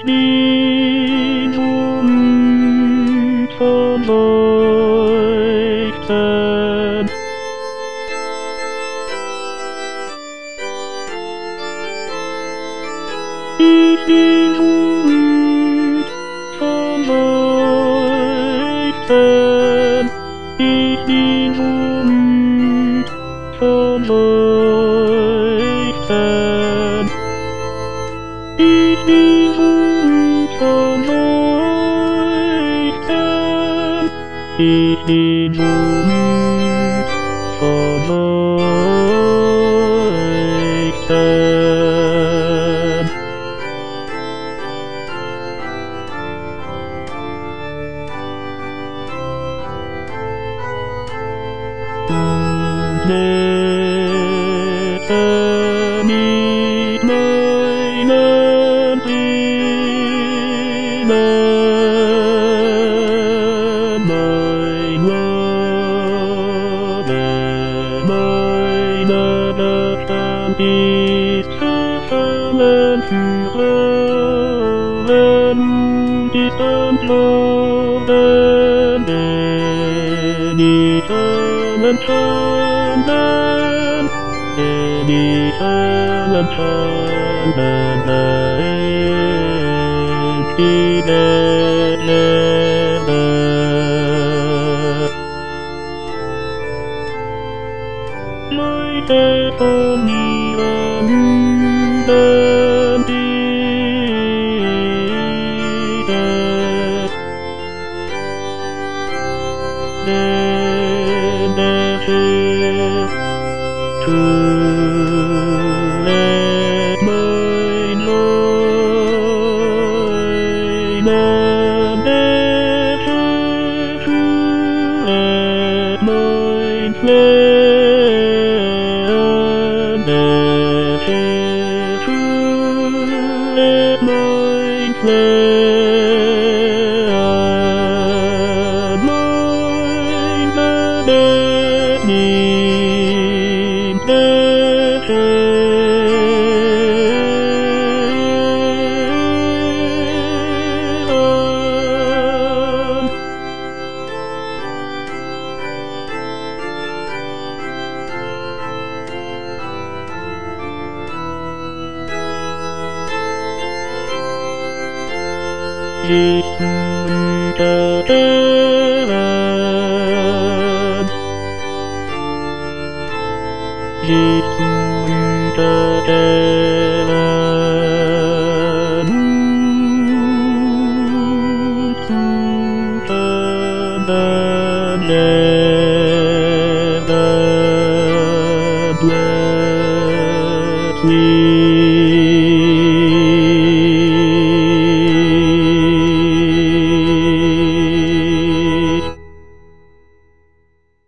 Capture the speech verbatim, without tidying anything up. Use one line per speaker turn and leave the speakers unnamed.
Ich bin umleuchten. Ich bin umleuchten. Ich bin umleuchten. Ich bin umleuchten. Ich bin umleuchten. Lebe mit meinen Tränen, mein Leben, meine Verstand ist verfallen führen, ist entloben, denn ich allen Schanden, denn ich allen Schanden erhält die Lehre. Leute von ihren Hünden, denn der Herr tut mein Leiden, der Herr tut mein Flehen, der Herr tut mein Flehen, mein Leiden nimmt der Herr an. Ich unter der Welt, ich unter der Welt, unter der Leben, plötzlich